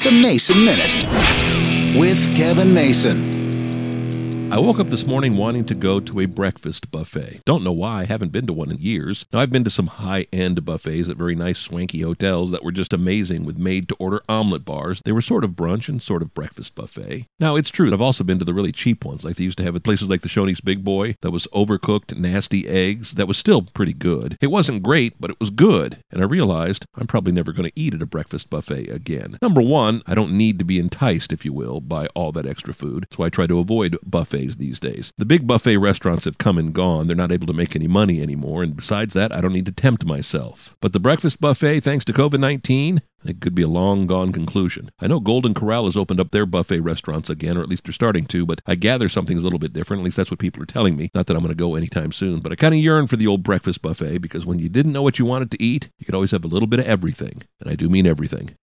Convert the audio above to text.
The Mason Minute with Kevin Mason. I woke up this morning wanting to go to a breakfast buffet. Don't know why. I haven't been to one in years. Now, I've been to some high-end buffets at very nice, swanky hotels that were just amazing with made-to-order omelet bars. They were sort of brunch and sort of breakfast buffet. Now, it's true. I've also been to the really cheap ones, like they used to have at places like the Shoney's Big Boy, that was overcooked, nasty eggs. That was still pretty good. It wasn't great, but it was good. And I realized I'm probably never going to eat at a breakfast buffet again. Number one, I don't need to be enticed, if you will, by all that extra food. So I try to avoid buffets these days. The big buffet restaurants have come and gone. They're not able to make any money anymore, and besides that, I don't need to tempt myself. But the breakfast buffet, thanks to COVID-19, it could be a long-gone conclusion. I know Golden Corral has opened up their buffet restaurants again, or at least they're starting to, but I gather something's a little bit different. At least that's what people are telling me. Not that I'm going to go anytime soon, but I kind of yearn for the old breakfast buffet, because when you didn't know what you wanted to eat, you could always have a little bit of everything. And I do mean everything.